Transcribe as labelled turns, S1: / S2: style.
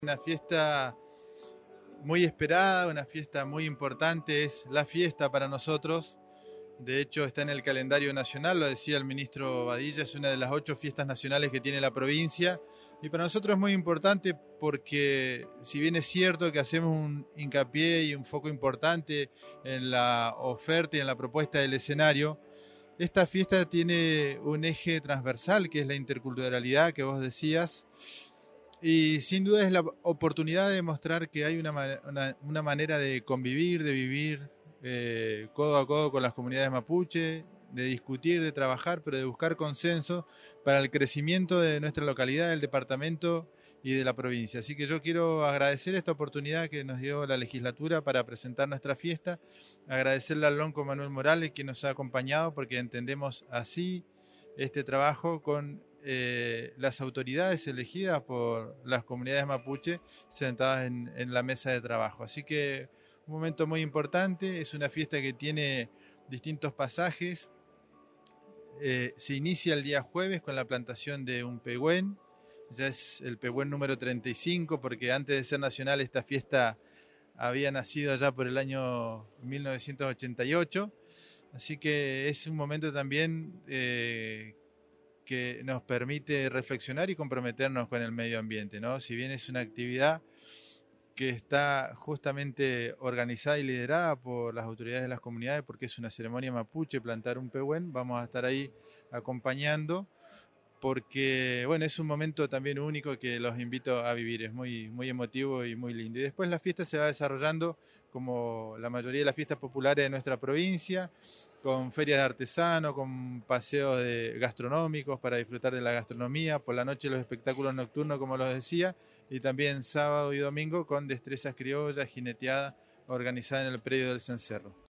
S1: Una fiesta muy esperada, una fiesta muy importante, es la fiesta para nosotros. De hecho, está en el calendario nacional, lo decía el ministro Badilla, es una de las 8 fiestas nacionales que tiene la provincia. Y para nosotros es muy importante porque, si bien es cierto que hacemos un hincapié y un foco importante en la oferta y en la propuesta del escenario, esta fiesta tiene un eje transversal que es la interculturalidad que vos decías. Y sin duda es la oportunidad de mostrar que hay una manera de convivir, de vivir codo a codo con las comunidades mapuche, de discutir, de trabajar, pero de buscar consenso para el crecimiento de nuestra localidad, del departamento y de la provincia. Así que yo quiero agradecer esta oportunidad que nos dio la legislatura para presentar nuestra fiesta, agradecerle al lonco Manuel Morales que nos ha acompañado porque entendemos así este trabajo con las autoridades elegidas por las comunidades mapuche sentadas en la mesa de trabajo. Así que un momento muy importante, es una fiesta que tiene distintos pasajes. Se inicia el día jueves con la plantación de un pehuen, ya es el pehuen número 35 porque antes de ser nacional esta fiesta había nacido allá por el año 1988. Así que es un momento también que nos permite reflexionar y comprometernos con el medio ambiente, ¿no? Si bien es una actividad que está justamente organizada y liderada por las autoridades de las comunidades, porque es una ceremonia mapuche, plantar un pehuen, vamos a estar ahí acompañando, porque bueno, es un momento también único que los invito a vivir, es muy emotivo y muy lindo. Y después la fiesta se va desarrollando como la mayoría de las fiestas populares de nuestra provincia, con ferias de artesanos, con paseos gastronómicos para disfrutar de la gastronomía, por la noche los espectáculos nocturnos, como los decía, y también sábado y domingo con destrezas criollas, jineteada organizada en el predio del Cencerro.